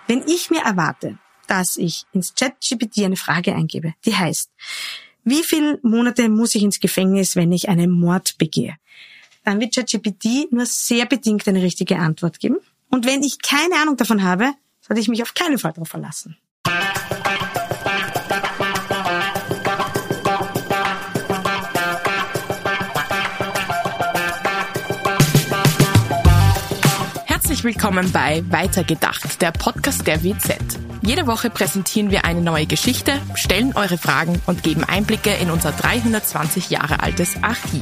Wenn ich mir erwarte, dass ich ins ChatGPT eine Frage eingebe, die heißt, wie viele Monate muss ich ins Gefängnis, wenn ich einen Mord begehe? Dann wird ChatGPT nur sehr bedingt eine richtige Antwort geben. Und wenn ich keine Ahnung davon habe, sollte ich mich auf keinen Fall darauf verlassen. Herzlich willkommen bei Weitergedacht, der Podcast der WZ. Jede Woche präsentieren wir eine neue Geschichte, stellen eure Fragen und geben Einblicke in unser 320 Jahre altes Archiv.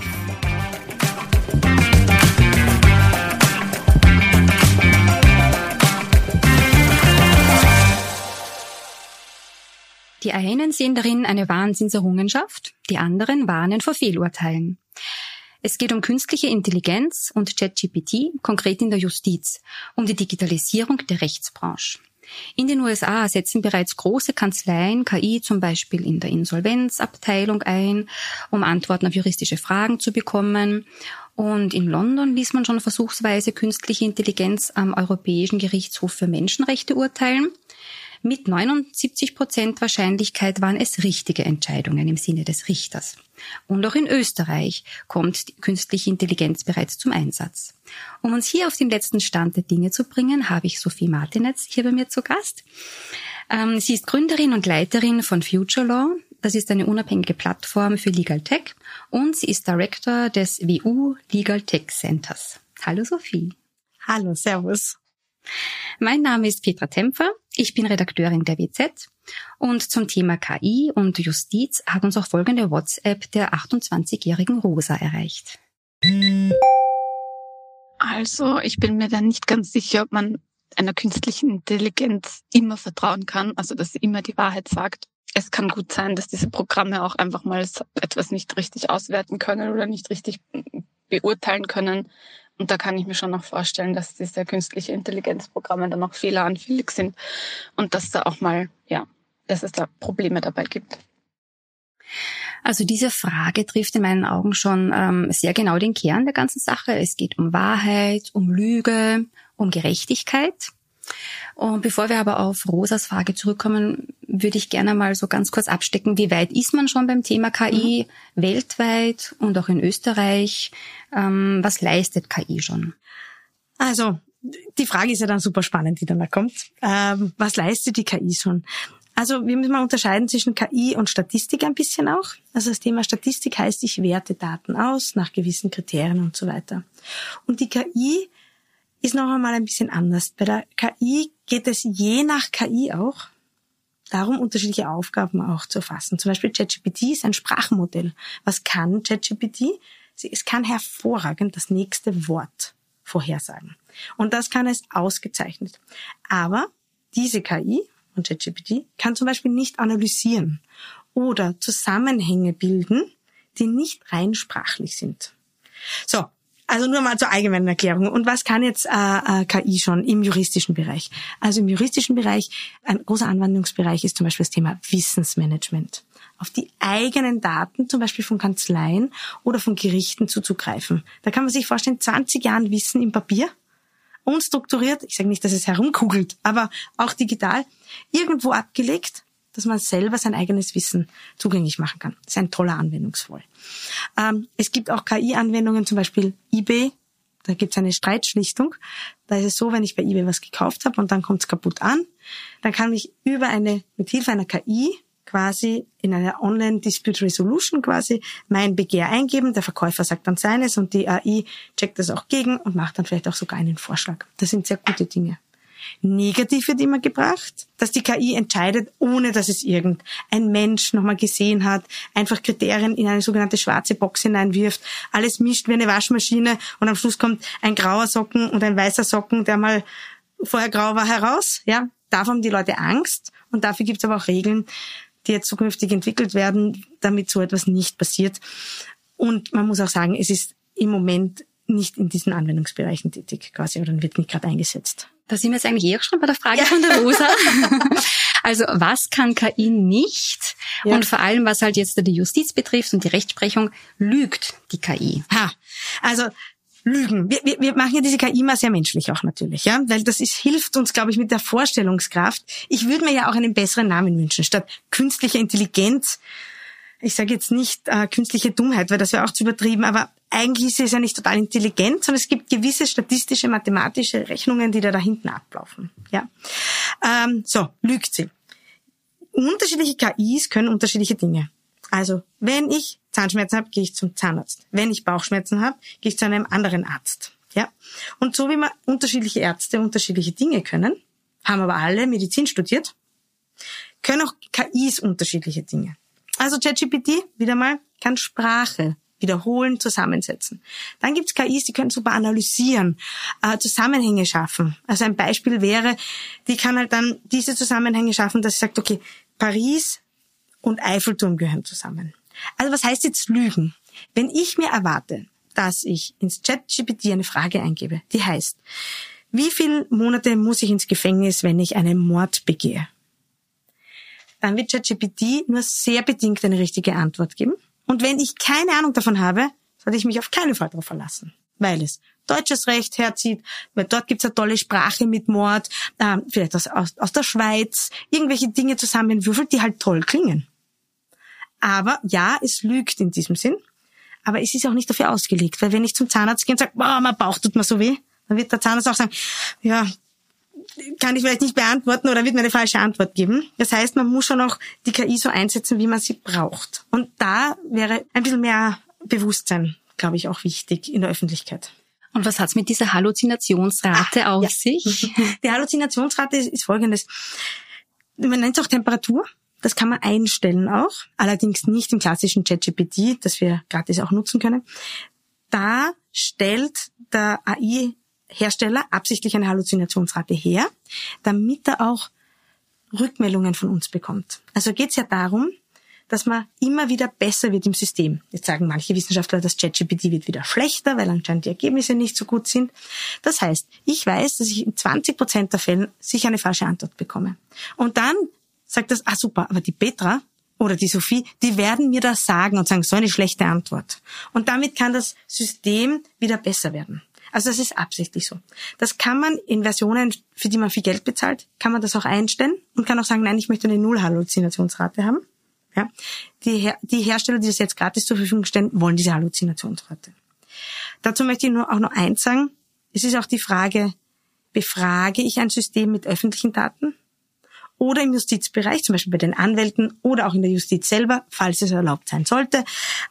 Die einen sehen darin eine Wahnsinnserrungenschaft, die anderen warnen vor Fehlurteilen. Es geht um künstliche Intelligenz und ChatGPT, konkret in der Justiz, um die Digitalisierung der Rechtsbranche. In den USA setzen bereits große Kanzleien KI zum Beispiel in der Insolvenzabteilung ein, um Antworten auf juristische Fragen zu bekommen. Und in London ließ man schon versuchsweise künstliche Intelligenz am Europäischen Gerichtshof für Menschenrechte urteilen. Mit 79% Wahrscheinlichkeit waren es richtige Entscheidungen im Sinne des Richters. Und auch in Österreich kommt die künstliche Intelligenz bereits zum Einsatz. Um uns hier auf den letzten Stand der Dinge zu bringen, habe ich Sophie Martinetz hier bei mir zu Gast. Sie ist Gründerin und Leiterin von Future Law. Das ist eine unabhängige Plattform für Legal Tech. Und sie ist Director des WU Legal Tech Centers. Hallo Sophie. Hallo, servus. Mein Name ist Petra Tempfer, ich bin Redakteurin der WZ und zum Thema KI und Justiz hat uns auch folgende WhatsApp der 28-jährigen Rosa erreicht. Also, ich bin mir da nicht ganz sicher, ob man einer künstlichen Intelligenz immer vertrauen kann, also dass sie immer die Wahrheit sagt. Es kann gut sein, dass diese Programme auch einfach mal etwas nicht richtig auswerten können oder nicht richtig beurteilen können. Und da kann ich mir schon noch vorstellen, dass diese künstliche Intelligenzprogramme dann auch fehleranfällig sind und dass da auch mal, dass es da Probleme dabei gibt. Also diese Frage trifft in meinen Augen schon sehr genau den Kern der ganzen Sache. Es geht um Wahrheit, um Lüge, um Gerechtigkeit. Und bevor wir aber auf Rosas Frage zurückkommen, würde ich gerne mal so ganz kurz abstecken, wie weit ist man schon beim Thema KI weltweit und auch in Österreich? Was leistet KI schon? Also, die Frage ist ja dann super spannend, die dann da kommt. Was leistet die KI schon? Also, wir müssen mal unterscheiden zwischen KI und Statistik ein bisschen auch. Also, das Thema Statistik heißt, ich werte Daten aus nach gewissen Kriterien und so weiter. Und die KI ist noch einmal ein bisschen anders. Bei der KI geht es je nach KI auch darum, unterschiedliche Aufgaben auch zu erfassen. Zum Beispiel ChatGPT ist ein Sprachenmodell. Was kann ChatGPT? Es kann hervorragend das nächste Wort vorhersagen. Und das kann es ausgezeichnet. Aber diese KI und ChatGPT kann zum Beispiel nicht analysieren oder Zusammenhänge bilden, die nicht rein sprachlich sind. So. Also nur mal zur allgemeinen Erklärung. Und was kann jetzt KI schon im juristischen Bereich? Also im juristischen Bereich, ein großer Anwendungsbereich ist zum Beispiel das Thema Wissensmanagement. Auf die eigenen Daten, zum Beispiel von Kanzleien oder von Gerichten zuzugreifen. Da kann man sich vorstellen, 20 Jahren Wissen im Papier, unstrukturiert, ich sage nicht, dass es herumkugelt, aber auch digital, irgendwo abgelegt, dass man selber sein eigenes Wissen zugänglich machen kann. Das ist ein toller Anwendungsfall. Es gibt auch KI-Anwendungen, zum Beispiel eBay. Da gibt es eine Streitschlichtung. Da ist es so, wenn ich bei eBay was gekauft habe und dann kommt es kaputt an, dann kann ich mit Hilfe einer KI quasi in einer Online-Dispute Resolution quasi mein Begehr eingeben. Der Verkäufer sagt dann seines und die AI checkt das auch gegen und macht dann vielleicht auch sogar einen Vorschlag. Das sind sehr gute Dinge. Negativ wird immer gebracht, dass die KI entscheidet, ohne dass es irgendein Mensch nochmal gesehen hat, einfach Kriterien in eine sogenannte schwarze Box hineinwirft, alles mischt wie eine Waschmaschine und am Schluss kommt ein grauer Socken und ein weißer Socken, der mal vorher grau war, heraus. Ja, davor haben die Leute Angst und dafür gibt es aber auch Regeln, die jetzt zukünftig entwickelt werden, damit so etwas nicht passiert. Und man muss auch sagen, es ist im Moment nicht in diesen Anwendungsbereichen tätig quasi oder wird nicht gerade eingesetzt. Da sind wir jetzt eigentlich auch schon bei der Frage von der Rosa. Also was kann KI nicht? Ja. Und vor allem, was halt jetzt die Justiz betrifft und die Rechtsprechung, lügt die KI? Also Lügen. Wir machen ja diese KI mal sehr menschlich auch natürlich, ja, weil hilft uns, glaube ich, mit der Vorstellungskraft. Ich würde mir ja auch einen besseren Namen wünschen, statt künstliche Intelligenz. Ich sage jetzt nicht künstliche Dummheit, weil das wäre auch zu übertrieben, aber eigentlich ist es ja nicht total intelligent, sondern es gibt gewisse statistische, mathematische Rechnungen, die da hinten ablaufen. Ja, so, lügt sie. Unterschiedliche KIs können unterschiedliche Dinge. Also, wenn ich Zahnschmerzen habe, gehe ich zum Zahnarzt. Wenn ich Bauchschmerzen habe, gehe ich zu einem anderen Arzt. Ja, und so wie wir unterschiedliche Ärzte unterschiedliche Dinge können, haben aber alle Medizin studiert, können auch KIs unterschiedliche Dinge. Also ChatGPT, wieder mal, kann Sprache wiederholen, zusammensetzen. Dann gibt's KIs, die können super analysieren, Zusammenhänge schaffen. Also ein Beispiel wäre, die kann halt dann diese Zusammenhänge schaffen, dass sie sagt, okay, Paris und Eiffelturm gehören zusammen. Also was heißt jetzt Lügen? Wenn ich mir erwarte, dass ich ins ChatGPT eine Frage eingebe, die heißt, wie viele Monate muss ich ins Gefängnis, wenn ich einen Mord begehe? Dann wird ChatGPT nur sehr bedingt eine richtige Antwort geben. Und wenn ich keine Ahnung davon habe, sollte ich mich auf keinen Fall darauf verlassen, weil es deutsches Recht herzieht, weil dort gibt's eine tolle Sprache mit Mord, vielleicht aus der Schweiz, irgendwelche Dinge zusammenwürfelt, die halt toll klingen. Aber ja, es lügt in diesem Sinn, aber es ist auch nicht dafür ausgelegt, weil wenn ich zum Zahnarzt gehe und sage, boah, mein Bauch tut mir so weh, dann wird der Zahnarzt auch sagen, ja, kann ich vielleicht nicht beantworten oder wird mir eine falsche Antwort geben. Das heißt, man muss schon auch die KI so einsetzen, wie man sie braucht. Und da wäre ein bisschen mehr Bewusstsein, glaube ich, auch wichtig in der Öffentlichkeit. Und was hat's mit dieser Halluzinationsrate auf sich? Die Halluzinationsrate ist folgendes. Man nennt es auch Temperatur. Das kann man einstellen auch. Allerdings nicht im klassischen ChatGPT, das wir gratis auch nutzen können. Da stellt der AI-Hersteller absichtlich eine Halluzinationsrate her, damit er auch Rückmeldungen von uns bekommt. Also geht es ja darum, dass man immer wieder besser wird im System. Jetzt sagen manche Wissenschaftler, das ChatGPT wird wieder schlechter, weil anscheinend die Ergebnisse nicht so gut sind. Das heißt, ich weiß, dass ich in 20% der Fällen sicher eine falsche Antwort bekomme. Und dann sagt das, super, aber die Petra oder die Sophie, die werden mir das sagen und sagen, so eine schlechte Antwort. Und damit kann das System wieder besser werden. Also das ist absichtlich so. Das kann man in Versionen, für die man viel Geld bezahlt, kann man das auch einstellen und kann auch sagen, nein, ich möchte eine Null-Halluzinationsrate haben. Ja, die Hersteller, die das jetzt gratis zur Verfügung stellen, wollen diese Halluzinationsrate. Dazu möchte ich auch noch eins sagen. Es ist auch die Frage, befrage ich ein System mit öffentlichen Daten? Oder im Justizbereich, zum Beispiel bei den Anwälten oder auch in der Justiz selber, falls es erlaubt sein sollte,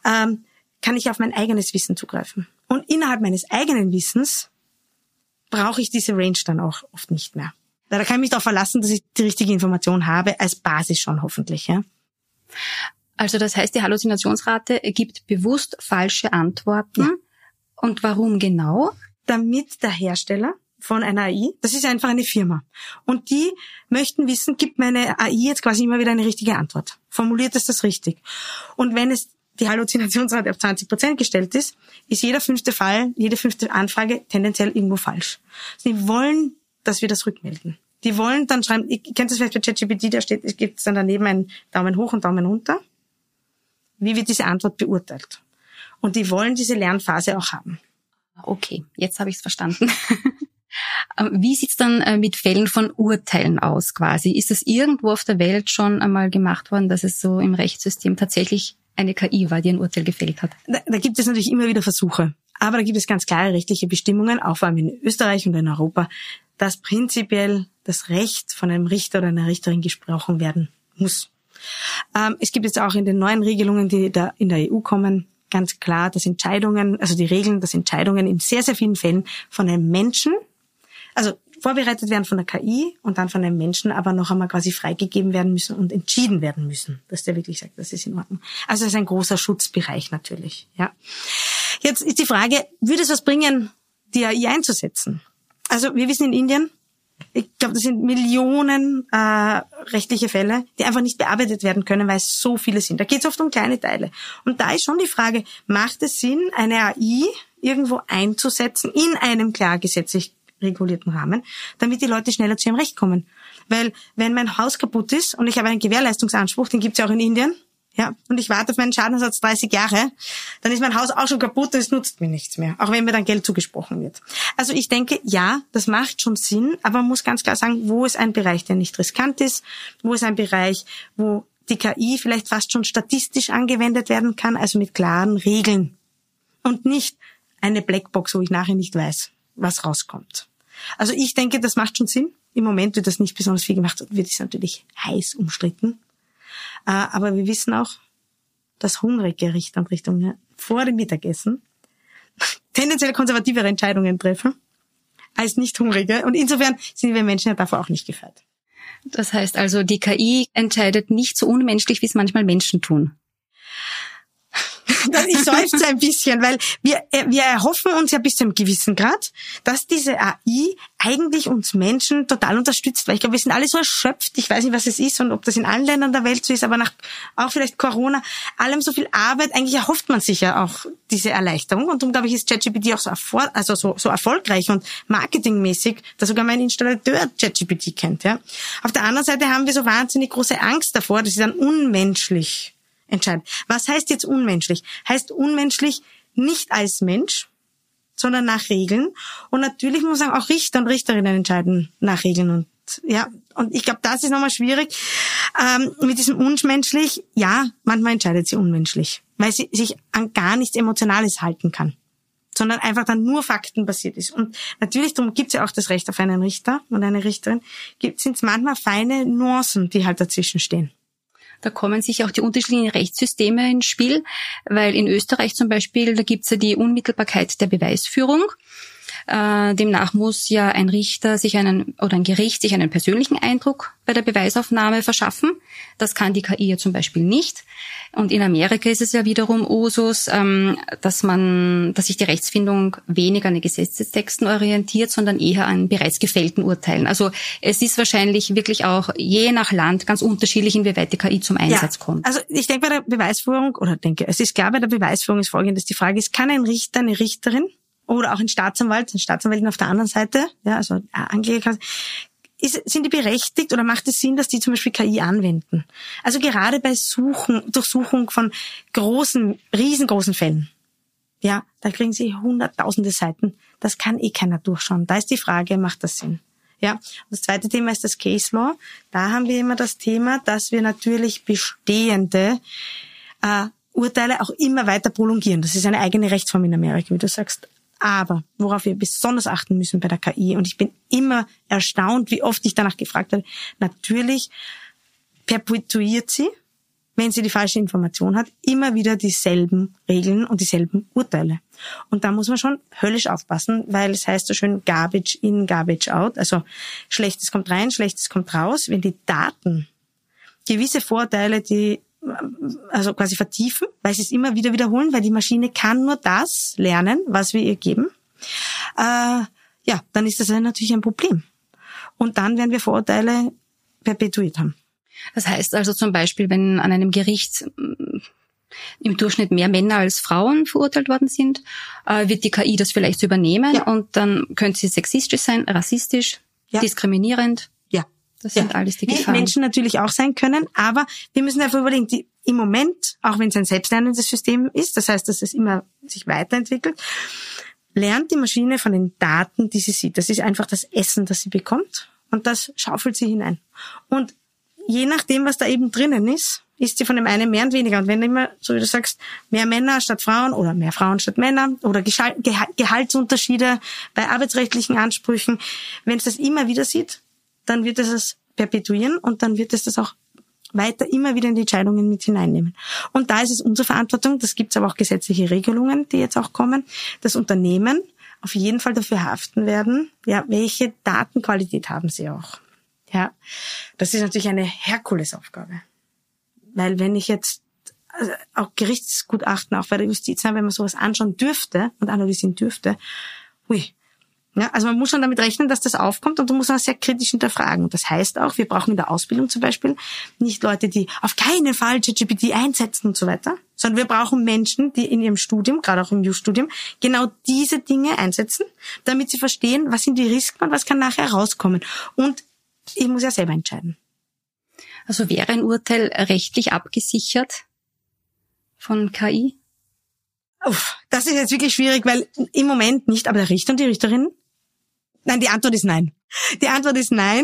kann ich auf mein eigenes Wissen zugreifen. Und innerhalb meines eigenen Wissens brauche ich diese Range dann auch oft nicht mehr. Da kann ich mich darauf verlassen, dass ich die richtige Information habe, als Basis schon hoffentlich. Ja. Also das heißt, die Halluzinationsrate gibt bewusst falsche Antworten. Ja. Und warum genau? Damit der Hersteller von einer AI, das ist einfach eine Firma. Und die möchten wissen, gibt meine AI jetzt quasi immer wieder eine richtige Antwort? Formuliert es das richtig? Und wenn es die Halluzinationsrate auf 20% gestellt ist jeder 5. Fall, jede 5. Anfrage tendenziell irgendwo falsch. Sie wollen, dass wir das rückmelden. Die wollen dann schreiben, ihr kennt das vielleicht bei ChatGPT, da steht, es gibt dann daneben einen Daumen hoch und Daumen runter. Wie wird diese Antwort beurteilt? Und die wollen diese Lernphase auch haben. Okay, jetzt habe ich es verstanden. Wie sieht's dann mit Fällen von Urteilen aus quasi? Ist es irgendwo auf der Welt schon einmal gemacht worden, dass es so im Rechtssystem tatsächlich eine KI war, die ein Urteil gefällt hat? Da gibt es natürlich immer wieder Versuche. Aber da gibt es ganz klare rechtliche Bestimmungen, auch vor allem in Österreich und in Europa, dass prinzipiell das Recht von einem Richter oder einer Richterin gesprochen werden muss. Es gibt jetzt auch in den neuen Regelungen, die da in der EU kommen, ganz klar, dass Entscheidungen, also die Regeln, dass Entscheidungen in sehr, sehr vielen Fällen von einem Menschen, also vorbereitet werden von der KI und dann von einem Menschen, aber noch einmal quasi freigegeben werden müssen und entschieden werden müssen, dass der wirklich sagt, das ist in Ordnung. Also das ist ein großer Schutzbereich natürlich. Ja. Jetzt ist die Frage, würde es was bringen, die AI einzusetzen? Also wir wissen in Indien, ich glaube, das sind Millionen rechtliche Fälle, die einfach nicht bearbeitet werden können, weil es so viele sind. Da geht es oft um kleine Teile. Und da ist schon die Frage, macht es Sinn, eine AI irgendwo einzusetzen in einem klar gesetzlich regulierten Rahmen, damit die Leute schneller zu ihrem Recht kommen? Weil wenn mein Haus kaputt ist und ich habe einen Gewährleistungsanspruch, den gibt es ja auch in Indien, Ja, und ich warte auf meinen Schadenersatz 30 Jahre, dann ist mein Haus auch schon kaputt und es nutzt mir nichts mehr, auch wenn mir dann Geld zugesprochen wird. Also ich denke, ja, das macht schon Sinn, aber man muss ganz klar sagen, wo ist ein Bereich, der nicht riskant ist, wo ist ein Bereich, wo die KI vielleicht fast schon statistisch angewendet werden kann, also mit klaren Regeln und nicht eine Blackbox, wo ich nachher nicht weiß, was rauskommt. Also ich denke, das macht schon Sinn. Im Moment wird das nicht besonders viel gemacht, wird es natürlich heiß umstritten. Aber wir wissen auch, dass hungrige Richter und Richterinnen vor dem Mittagessen tendenziell konservativere Entscheidungen treffen als nicht hungrige. Und insofern sind wir Menschen ja davor auch nicht gefeit. Das heißt also, die KI entscheidet nicht so unmenschlich, wie es manchmal Menschen tun. Ich seufze ein bisschen, weil wir erhoffen uns ja bis zu einem gewissen Grad, dass diese AI eigentlich uns Menschen total unterstützt, weil ich glaube, wir sind alle so erschöpft, ich weiß nicht, was es ist und ob das in allen Ländern der Welt so ist, aber nach auch vielleicht Corona, allem so viel Arbeit, eigentlich erhofft man sich ja auch diese Erleichterung und darum, glaube ich, ist ChatGPT auch so erfolgreich und marketingmäßig, dass sogar mein Installateur ChatGPT kennt. Ja. Auf der anderen Seite haben wir so wahnsinnig große Angst davor, dass sie dann unmenschlich entscheiden. Was heißt jetzt unmenschlich? Heißt unmenschlich nicht als Mensch, sondern nach Regeln. Und natürlich muss man sagen, auch Richter und Richterinnen entscheiden nach Regeln. Und ich glaube, das ist nochmal schwierig. Mit diesem unmenschlich, ja, manchmal entscheidet sie unmenschlich, weil sie sich an gar nichts Emotionales halten kann, sondern einfach dann nur faktenbasiert ist. Und natürlich, darum gibt es ja auch das Recht auf einen Richter und eine Richterin, sind es manchmal feine Nuancen, die halt dazwischen stehen. Da kommen sich auch die unterschiedlichen Rechtssysteme ins Spiel, weil in Österreich zum Beispiel, da gibt's ja die Unmittelbarkeit der Beweisführung. Demnach muss ja ein Richter ein Gericht sich einen persönlichen Eindruck bei der Beweisaufnahme verschaffen. Das kann die KI ja zum Beispiel nicht. Und in Amerika ist es ja wiederum Usus, dass sich die Rechtsfindung weniger an den Gesetzestexten orientiert, sondern eher an bereits gefällten Urteilen. Also es ist wahrscheinlich wirklich auch je nach Land ganz unterschiedlich, inwieweit die KI zum Einsatz kommt. Also ich denke bei der Beweisführung, es ist klar, bei der Beweisführung ist Folgendes. Die Frage ist, kann ein Richter, eine Richterin oder auch ein Staatsanwältin auf der anderen Seite, ja, also Ankläger, sind die berechtigt oder macht es Sinn, dass die zum Beispiel KI anwenden? Also gerade bei Durchsuchung von riesengroßen Fällen, ja, da kriegen sie hunderttausende Seiten. Das kann keiner durchschauen. Da ist die Frage, macht das Sinn? Ja. Und das zweite Thema ist das Case Law. Da haben wir immer das Thema, dass wir natürlich bestehende Urteile auch immer weiter prolongieren. Das ist eine eigene Rechtsform in Amerika, wie du sagst. Aber worauf wir besonders achten müssen bei der KI, und ich bin immer erstaunt, wie oft ich danach gefragt werde, natürlich perpetuiert sie, wenn sie die falsche Information hat, immer wieder dieselben Regeln und dieselben Urteile. Und da muss man schon höllisch aufpassen, weil es heißt so schön Garbage in, Garbage out. Also Schlechtes kommt rein, Schlechtes kommt raus. Wenn die Daten gewisse Vorteile, also quasi vertiefen, weil sie es immer wieder wiederholen, weil die Maschine kann nur das lernen, was wir ihr geben, dann ist das natürlich ein Problem. Und dann werden wir Vorurteile perpetuiert haben. Das heißt also zum Beispiel, wenn an einem Gericht im Durchschnitt mehr Männer als Frauen verurteilt worden sind, wird die KI das vielleicht so übernehmen und dann könnte sie sexistisch sein, rassistisch, diskriminierend. Das sind alles die Gefahren. Menschen natürlich auch sein können, aber wir müssen einfach überlegen, im Moment, auch wenn es ein selbstlernendes System ist, das heißt, dass es immer sich weiterentwickelt, lernt die Maschine von den Daten, die sie sieht. Das ist einfach das Essen, das sie bekommt, und das schaufelt sie hinein. Und je nachdem, was da eben drinnen ist sie von dem einen mehr und weniger. Und wenn immer, so wie du sagst, mehr Männer statt Frauen oder mehr Frauen statt Männer oder Gehaltsunterschiede bei arbeitsrechtlichen Ansprüchen, wenn es das immer wieder sieht, dann wird es das perpetuieren und dann wird es das auch weiter immer wieder in die Entscheidungen mit hineinnehmen. Und da ist es unsere Verantwortung, das gibt es aber auch gesetzliche Regelungen, die jetzt auch kommen, dass Unternehmen auf jeden Fall dafür haften werden, ja, welche Datenqualität haben sie auch. Ja, das ist natürlich eine Herkulesaufgabe. Weil wenn ich jetzt auch Gerichtsgutachten, auch bei der Justiz, wenn man sowas anschauen dürfte und analysieren dürfte, ja, also man muss schon damit rechnen, dass das aufkommt, und du musst auch sehr kritisch hinterfragen. Und das heißt auch, wir brauchen in der Ausbildung zum Beispiel nicht Leute, die auf keinen Fall ChatGPT einsetzen und so weiter, sondern wir brauchen Menschen, die in ihrem Studium, gerade auch im Jus-Studium, genau diese Dinge einsetzen, damit sie verstehen, was sind die Risiken und was kann nachher rauskommen. Und ich muss ja selber entscheiden. Also wäre ein Urteil rechtlich abgesichert, von KI? Das ist jetzt wirklich schwierig, weil im Moment nicht, aber der Richter und die Richterin? Nein, die Antwort ist nein. Die Antwort ist nein.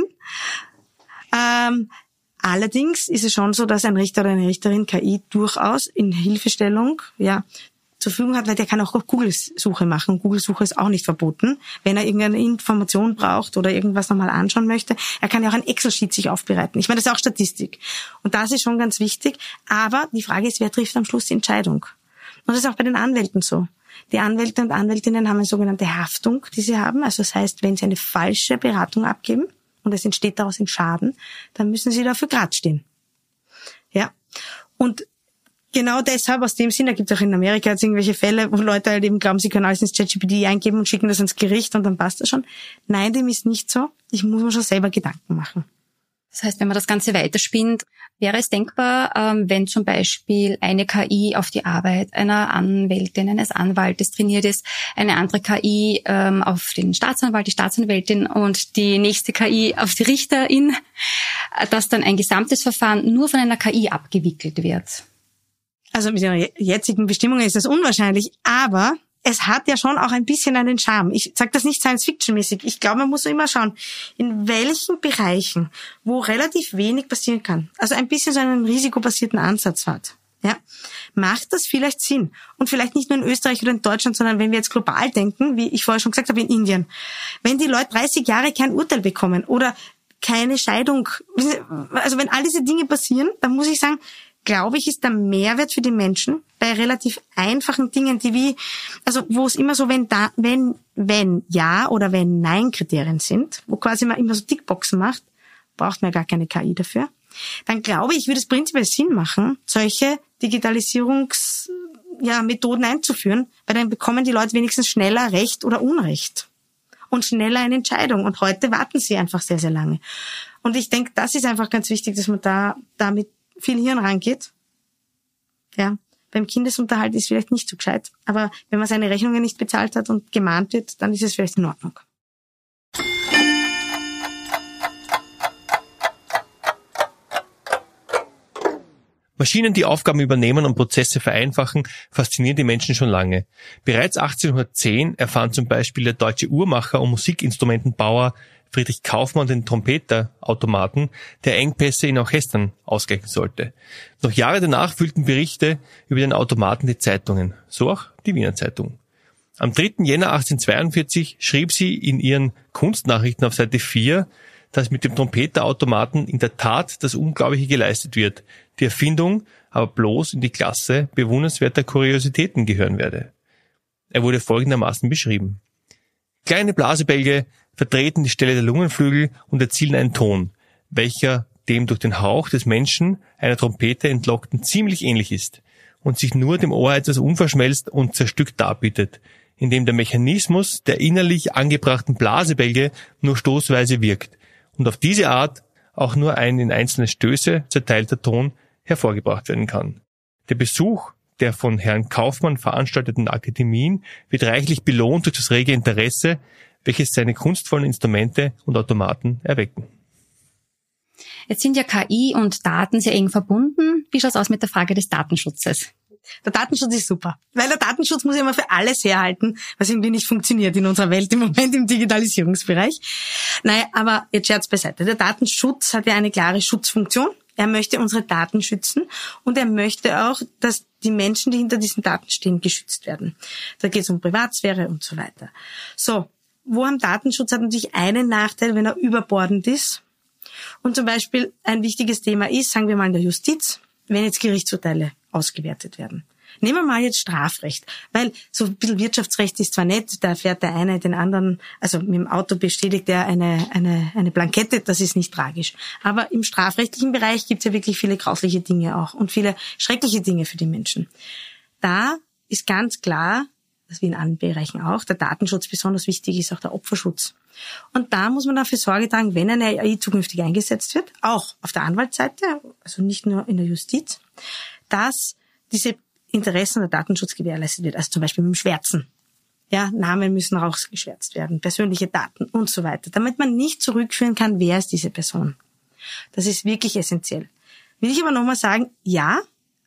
Allerdings ist es schon so, dass ein Richter oder eine Richterin KI durchaus in Hilfestellung, zur Verfügung hat, weil der kann auch Google-Suche machen. Google-Suche ist auch nicht verboten. Wenn er irgendeine Information braucht oder irgendwas nochmal anschauen möchte, er kann ja auch ein Excel-Sheet sich aufbereiten. Ich meine, das ist auch Statistik. Und das ist schon ganz wichtig. Aber die Frage ist, wer trifft am Schluss die Entscheidung? Und das ist auch bei den Anwälten so. Die Anwälte und Anwältinnen haben eine sogenannte Haftung, die sie haben. Also das heißt, wenn sie eine falsche Beratung abgeben und es entsteht daraus ein Schaden, dann müssen sie dafür gerade stehen. Ja. Und genau deshalb, aus dem Sinn, da gibt es auch in Amerika jetzt irgendwelche Fälle, wo Leute halt eben glauben, sie können alles ins ChatGPT eingeben und schicken das ans Gericht und dann passt das schon. Nein, dem ist nicht so. Ich muss mir schon selber Gedanken machen. Das heißt, wenn man das Ganze weiterspinnt, wäre es denkbar, wenn zum Beispiel eine KI auf die Arbeit einer Anwältin, eines Anwaltes trainiert ist, eine andere KI auf den Staatsanwalt, die Staatsanwältin und die nächste KI auf die Richterin, dass dann ein gesamtes Verfahren nur von einer KI abgewickelt wird. Also mit den jetzigen Bestimmungen ist das unwahrscheinlich, aber es hat ja schon auch ein bisschen einen Charme. Ich sage das nicht Science-Fiction-mäßig. Ich glaube, man muss immer schauen, in welchen Bereichen, wo relativ wenig passieren kann, also ein bisschen so einen risikobasierten Ansatz hat, ja, macht das vielleicht Sinn. Und vielleicht nicht nur in Österreich oder in Deutschland, sondern wenn wir jetzt global denken, wie ich vorher schon gesagt habe, in Indien. Wenn die Leute 30 Jahre kein Urteil bekommen oder keine Scheidung, also wenn all diese Dinge passieren, dann muss ich sagen, glaube ich, ist der Mehrwert für die Menschen bei relativ einfachen Dingen, wo es immer so wenn ja oder wenn nein Kriterien sind, wo quasi man immer so Tickboxen macht, braucht man ja gar keine KI dafür. Dann glaube ich, würde es prinzipiell Sinn machen, solche Digitalisierungsmethoden einzuführen, weil dann bekommen die Leute wenigstens schneller Recht oder Unrecht und schneller eine Entscheidung. Und heute warten sie einfach sehr, sehr lange. Und ich denke, das ist einfach ganz wichtig, dass man damit viel Hirn rangeht. Ja, beim Kindesunterhalt ist vielleicht nicht so gescheit, aber wenn man seine Rechnungen nicht bezahlt hat und gemahnt wird, dann ist es vielleicht in Ordnung. Maschinen, die Aufgaben übernehmen und Prozesse vereinfachen, faszinieren die Menschen schon lange. Bereits 1810 erfahren zum Beispiel der deutsche Uhrmacher und Musikinstrumentenbauer Friedrich Kaufmann den Trompeterautomaten, der Engpässe in Orchestern ausgleichen sollte. Noch Jahre danach füllten Berichte über den Automaten die Zeitungen, so auch die Wiener Zeitung. Am 3. Jänner 1842 schrieb sie in ihren Kunstnachrichten auf Seite 4, dass mit dem Trompeterautomaten in der Tat das Unglaubliche geleistet wird, die Erfindung aber bloß in die Klasse bewundernswerter Kuriositäten gehören werde. Er wurde folgendermaßen beschrieben. Kleine Blasebälge vertreten die Stelle der Lungenflügel und erzielen einen Ton, welcher dem durch den Hauch des Menschen einer Trompete entlockten ziemlich ähnlich ist und sich nur dem Ohr etwas unverschmelzt und zerstückt darbietet, indem der Mechanismus der innerlich angebrachten Blasebälge nur stoßweise wirkt und auf diese Art auch nur ein in einzelne Stöße zerteilter Ton hervorgebracht werden kann. Der Besuch der von Herrn Kaufmann veranstalteten Akademien wird reichlich belohnt durch das rege Interesse, welches seine kunstvollen Instrumente und Automaten erwecken. Jetzt sind ja KI und Daten sehr eng verbunden. Wie schaut's aus mit der Frage des Datenschutzes? Der Datenschutz ist super, weil der Datenschutz muss ja immer für alles herhalten, was irgendwie nicht funktioniert in unserer Welt im Moment im Digitalisierungsbereich. Naja, aber jetzt Scherz beiseite. Der Datenschutz hat ja eine klare Schutzfunktion. Er möchte unsere Daten schützen und er möchte auch, dass die Menschen, die hinter diesen Daten stehen, geschützt werden. Da geht es um Privatsphäre und so weiter. So, wo am Datenschutz hat natürlich einen Nachteil, wenn er überbordend ist. Und zum Beispiel ein wichtiges Thema ist, sagen wir mal in der Justiz, wenn jetzt Gerichtsurteile ausgewertet werden. Nehmen wir mal jetzt Strafrecht, weil so ein bisschen Wirtschaftsrecht ist zwar nett, da fährt der eine den anderen, also mit dem Auto bestätigt er eine Blankette, das ist nicht tragisch. Aber im strafrechtlichen Bereich gibt es ja wirklich viele grausliche Dinge auch und viele schreckliche Dinge für die Menschen. Da ist ganz klar, wie in allen Bereichen auch, der Datenschutz besonders wichtig ist, auch der Opferschutz. Und da muss man dafür Sorge tragen, wenn eine AI zukünftig eingesetzt wird, auch auf der Anwaltsseite, also nicht nur in der Justiz, dass diese Interessen der Datenschutz gewährleistet wird, also zum Beispiel mit dem Schwärzen. Ja, Namen müssen rausgeschwärzt werden, persönliche Daten und so weiter, damit man nicht zurückführen kann, wer ist diese Person. Das ist wirklich essentiell. Will ich aber nochmal sagen, ja,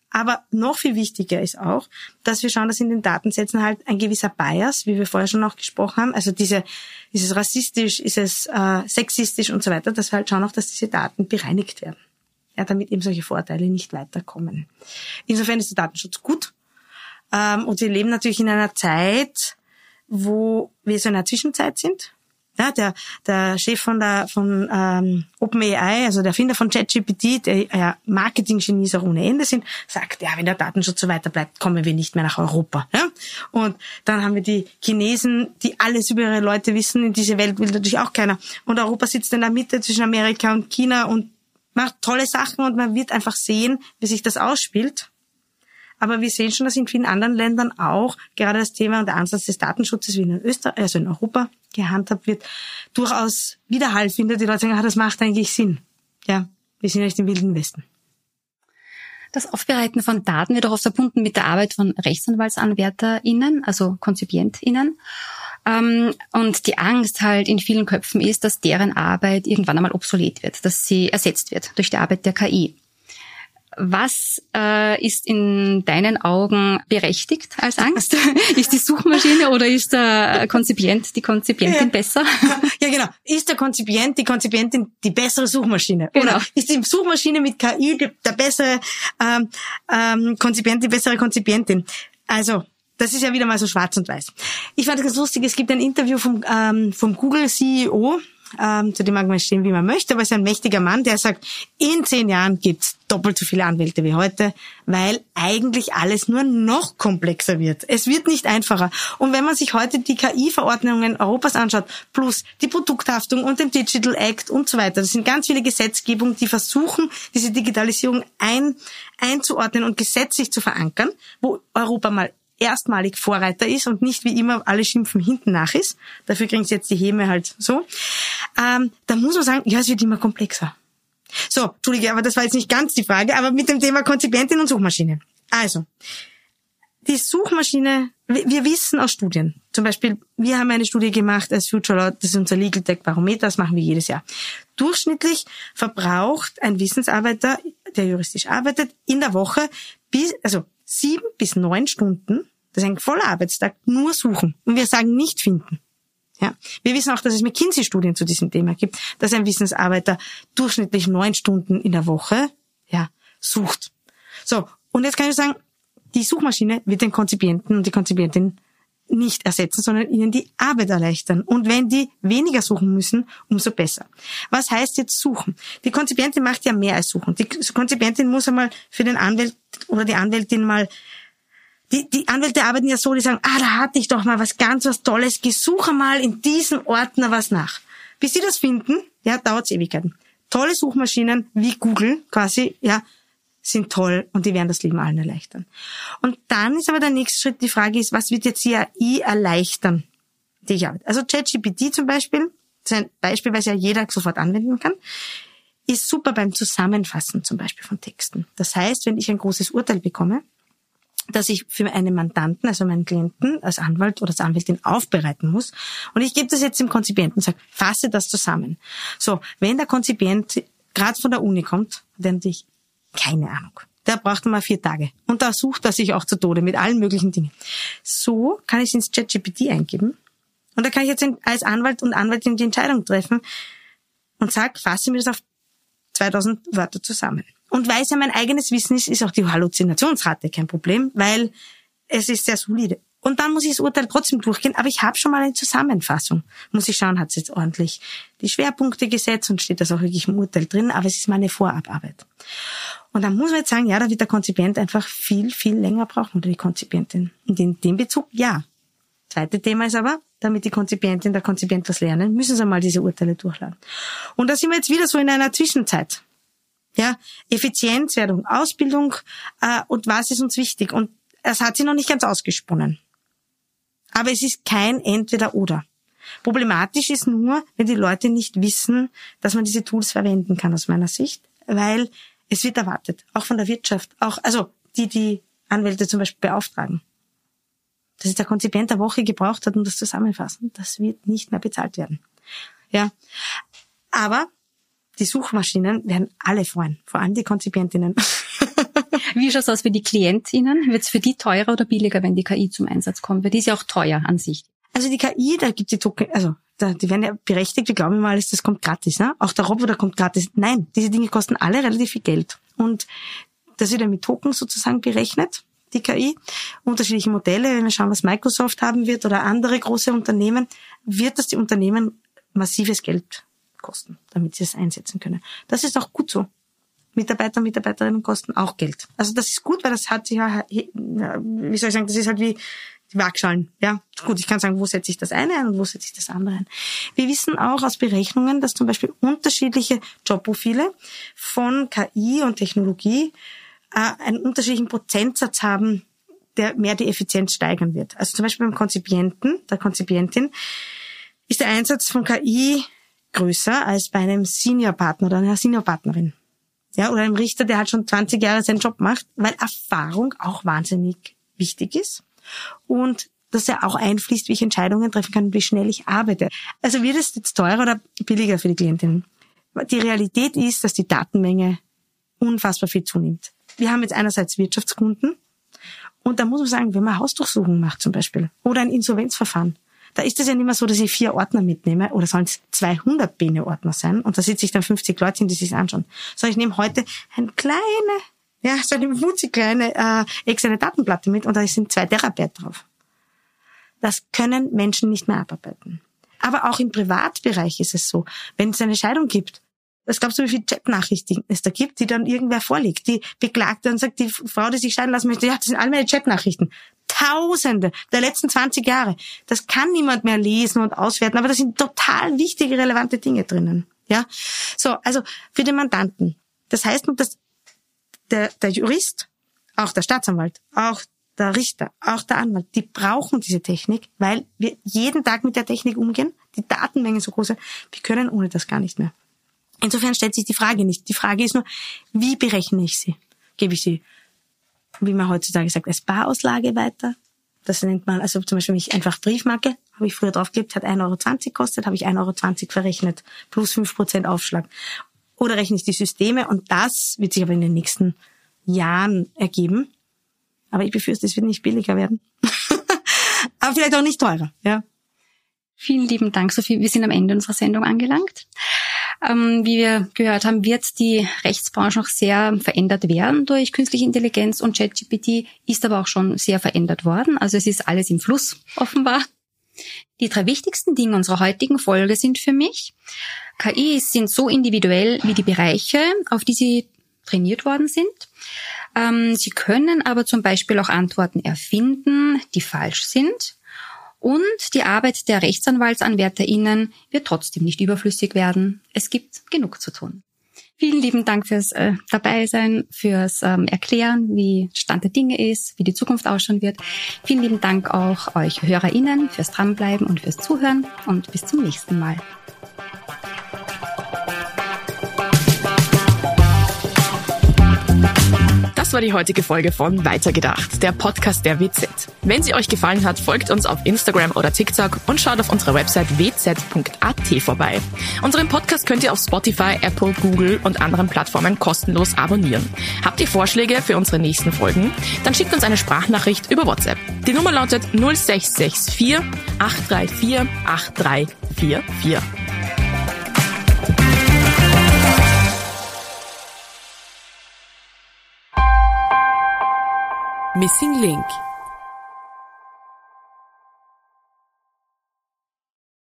Aber noch viel wichtiger ist auch, dass wir schauen, dass in den Datensätzen halt ein gewisser Bias, wie wir vorher schon noch gesprochen haben, also ist es rassistisch, ist es sexistisch und so weiter, dass wir halt schauen auch, dass diese Daten bereinigt werden. Ja, damit eben solche Vorteile nicht weiterkommen. Insofern ist der Datenschutz gut. Und wir leben natürlich in einer Zeit, wo wir so in einer Zwischenzeit sind. Ja, der Chef von OpenAI, also der Erfinder von ChatGPT, der ja Marketing-Genies auch ohne Ende sind, sagt, ja, wenn der Datenschutz so weiter bleibt, kommen wir nicht mehr nach Europa. Ja? Und dann haben wir die Chinesen, die alles über ihre Leute wissen. In diese Welt will natürlich auch keiner. Und Europa sitzt in der Mitte zwischen Amerika und China und macht tolle Sachen und man wird einfach sehen, wie sich das ausspielt. Aber wir sehen schon, dass in vielen anderen Ländern auch gerade das Thema und der Ansatz des Datenschutzes, wie in Österreich, also in Europa gehandhabt wird, durchaus Widerhall findet. Die Leute sagen, das macht eigentlich Sinn. Ja, wir sind nicht im Wilden Westen. Das Aufbereiten von Daten wird auch oft verbunden mit der Arbeit von Rechtsanwaltsanwärterinnen, also KonzipientInnen. Und die Angst halt in vielen Köpfen ist, dass deren Arbeit irgendwann einmal obsolet wird, dass sie ersetzt wird durch die Arbeit der KI. Was ist in deinen Augen berechtigt als Angst? Ist die Suchmaschine oder ist der Konzipient, die Konzipientin besser? Ja, genau. Ist der Konzipient, die Konzipientin die bessere Suchmaschine? Genau. Oder ist die Suchmaschine mit KI der bessere Konzipient, die bessere Konzipientin? Also, das ist ja wieder mal so schwarz und weiß. Ich fand das ganz lustig. Es gibt ein Interview vom Google CEO, zu dem mag man stehen, wie man möchte, aber es ist ein mächtiger Mann, der sagt, in 10 Jahren gibt's doppelt so viele Anwälte wie heute, weil eigentlich alles nur noch komplexer wird. Es wird nicht einfacher. Und wenn man sich heute die KI-Verordnungen Europas anschaut, plus die Produkthaftung und den Digital Act und so weiter, das sind ganz viele Gesetzgebungen, die versuchen, diese Digitalisierung einzuordnen und gesetzlich zu verankern, wo Europa mal erstmalig Vorreiter ist und nicht wie immer alle schimpfen hinten nach ist. Dafür kriegen sie jetzt die Häme halt so. Da muss man sagen, ja, es wird immer komplexer. So, Entschuldige, aber das war jetzt nicht ganz die Frage, aber mit dem Thema Konzipientin und Suchmaschine. Also, die Suchmaschine, wir wissen aus Studien, zum Beispiel, wir haben eine Studie gemacht als Future Law, das ist unser Legal Tech Barometer, das machen wir jedes Jahr. Durchschnittlich verbraucht ein Wissensarbeiter, der juristisch arbeitet, in der Woche 7 bis 9 Stunden, das ist ein voller Arbeitstag, nur suchen. Und wir sagen nicht finden. Ja. Wir wissen auch, dass es McKinsey-Studien zu diesem Thema gibt, dass ein Wissensarbeiter durchschnittlich 9 Stunden in der Woche, sucht. So. Und jetzt kann ich sagen, die Suchmaschine wird den Konzipienten und die Konzipientin nicht ersetzen, sondern ihnen die Arbeit erleichtern. Und wenn die weniger suchen müssen, umso besser. Was heißt jetzt suchen? Die Konzipientin macht ja mehr als suchen. Die Konzipientin muss einmal für den Anwalt oder die Anwältin mal, die Anwälte arbeiten ja so, die sagen, da hatte ich doch mal was Tolles, suche mal in diesem Ordner was nach. Bis sie das finden, dauert es Ewigkeiten. Tolle Suchmaschinen wie Google quasi, sind toll und die werden das Leben allen erleichtern. Und dann ist aber der nächste Schritt, die Frage ist, was wird jetzt die AI erleichtern? Die Arbeit. Also ChatGPT zum Beispiel, das ist ein Beispiel, weil es ja jeder sofort anwenden kann, ist super beim Zusammenfassen zum Beispiel von Texten. Das heißt, wenn ich ein großes Urteil bekomme, dass ich für einen Mandanten, also meinen Klienten, als Anwalt oder als Anwältin aufbereiten muss. Und ich gebe das jetzt dem Konzipienten und sage, fasse das zusammen. So, wenn der Konzipient gerade von der Uni kommt, dann ich keine Ahnung. Der braucht mal 4 Tage. Und da sucht er sich auch zu Tode mit allen möglichen Dingen. So kann ich es ins ChatGPT eingeben. Und da kann ich jetzt als Anwalt und Anwältin die Entscheidung treffen und sage, fasse mir das auf 2000 Wörter zusammen. Und weil es ja mein eigenes Wissen ist auch die Halluzinationsrate kein Problem, weil es ist sehr solide. Und dann muss ich das Urteil trotzdem durchgehen, aber ich habe schon mal eine Zusammenfassung. Muss ich schauen, hat es jetzt ordentlich die Schwerpunkte gesetzt und steht das auch wirklich im Urteil drin, aber es ist meine Vorabarbeit. Und dann muss man jetzt sagen, da wird der Konzipient einfach viel, viel länger brauchen oder die Konzipientin. Und in dem Bezug, Zweite Thema ist aber, damit die Konzipientin, der Konzipient was lernen, müssen sie mal diese Urteile durchladen. Und da sind wir jetzt wieder so in einer Zwischenzeit. Effizienzwerdung, Ausbildung und was ist uns wichtig? Und es hat sich noch nicht ganz ausgesponnen. Aber es ist kein Entweder-Oder. Problematisch ist nur, wenn die Leute nicht wissen, dass man diese Tools verwenden kann, aus meiner Sicht, weil es wird erwartet, auch von der Wirtschaft, also die Anwälte zum Beispiel beauftragen. Dass der Konzipient eine Woche gebraucht hat, um das zusammenfassen, das wird nicht mehr bezahlt werden. Aber die Suchmaschinen werden alle freuen, vor allem die Konzipientinnen. Wie schaut es aus für die KlientInnen? Wird es für die teurer oder billiger, wenn die KI zum Einsatz kommt? Weil die ist ja auch teuer an sich. Also die KI, da gibt es die Token, die werden ja berechtigt, wir glauben immer alles, das kommt gratis, ne? Auch der Roboter kommt gratis. Nein, diese Dinge kosten alle relativ viel Geld. Und das wird ja mit Token sozusagen berechnet, die KI. Unterschiedliche Modelle, wenn wir schauen, was Microsoft haben wird oder andere große Unternehmen, wird das die Unternehmen massives Geld kosten, damit sie es einsetzen können. Das ist auch gut so. Mitarbeiter und Mitarbeiterinnen kosten auch Geld. Also das ist gut, weil das hat sich ja, wie soll ich sagen, das ist halt wie die Waagschalen. Ja, gut, ich kann sagen, wo setze ich das eine ein und wo setze ich das andere ein. Wir wissen auch aus Berechnungen, dass zum Beispiel unterschiedliche Jobprofile von KI und Technologie einen unterschiedlichen Prozentsatz haben, der mehr die Effizienz steigern wird. Also zum Beispiel beim Konzipienten, der Konzipientin, ist der Einsatz von KI größer als bei einem Seniorpartner oder einer Seniorpartnerin. Ja, oder einem Richter, der halt schon 20 Jahre seinen Job macht, weil Erfahrung auch wahnsinnig wichtig ist und dass er auch einfließt, wie ich Entscheidungen treffen kann und wie schnell ich arbeite. Also wird es jetzt teurer oder billiger für die Klientin? Die Realität ist, dass die Datenmenge unfassbar viel zunimmt. Wir haben jetzt einerseits Wirtschaftskunden und da muss man sagen, wenn man Hausdurchsuchungen macht zum Beispiel oder ein Insolvenzverfahren, da ist es ja nicht mehr so, dass ich 4 Ordner mitnehme oder sollen es 200 Bene-Ordner sein und da sitze ich dann 50 Leute hin, die sich anschauen. Sondern ich nehme heute eine kleine externe Datenplatte mit und da sind 2 Terabyte drauf. Das können Menschen nicht mehr abarbeiten. Aber auch im Privatbereich ist es so, wenn es eine Scheidung gibt, was glaubst du, wie viele Chatnachrichten es da gibt, die dann irgendwer vorlegt, die beklagt und sagt, die Frau, die sich scheiden lassen möchte, ja, das sind all meine Chatnachrichten. Tausende der letzten 20 Jahre. Das kann niemand mehr lesen und auswerten, aber da sind total wichtige, relevante Dinge drinnen. Ja, so, also für den Mandanten. Das heißt nur, dass der Jurist, auch der Staatsanwalt, auch der Richter, auch der Anwalt, die brauchen diese Technik, weil wir jeden Tag mit der Technik umgehen, die Datenmengen so groß sind, wir können ohne das gar nicht mehr. Insofern stellt sich die Frage nicht. Die Frage ist nur, wie berechne ich sie? Gebe ich sie, wie man heutzutage sagt, als Barauslage weiter? Das nennt man, also zum Beispiel, wenn ich einfach Briefmarke, habe ich früher draufgeklebt, hat 1,20 € gekostet, habe ich 1,20 € verrechnet, plus 5% Aufschlag. Oder rechne ich die Systeme und das wird sich aber in den nächsten Jahren ergeben. Aber ich befürchte, es wird nicht billiger werden. Aber vielleicht auch nicht teurer, ja. Vielen lieben Dank, Sophie. Wir sind am Ende unserer Sendung angelangt. Wie wir gehört haben, wird die Rechtsbranche noch sehr verändert werden durch künstliche Intelligenz und ChatGPT, ist aber auch schon sehr verändert worden. Also es ist alles im Fluss, offenbar. Die 3 wichtigsten Dinge unserer heutigen Folge sind für mich: KIs sind so individuell wie die Bereiche, auf die sie trainiert worden sind. Sie können aber zum Beispiel auch Antworten erfinden, die falsch sind. Und die Arbeit der RechtsanwaltsanwärterInnen wird trotzdem nicht überflüssig werden. Es gibt genug zu tun. Vielen lieben Dank fürs Dabeisein, fürs Erklären, wie Stand der Dinge ist, wie die Zukunft ausschauen wird. Vielen lieben Dank auch euch HörerInnen fürs Dranbleiben und fürs Zuhören und bis zum nächsten Mal. Das war die heutige Folge von Weitergedacht, der Podcast der WZ. Wenn sie euch gefallen hat, folgt uns auf Instagram oder TikTok und schaut auf unserer Website wz.at vorbei. Unseren Podcast könnt ihr auf Spotify, Apple, Google und anderen Plattformen kostenlos abonnieren. Habt ihr Vorschläge für unsere nächsten Folgen? Dann schickt uns eine Sprachnachricht über WhatsApp. Die Nummer lautet 0664 834 8344. Missing Link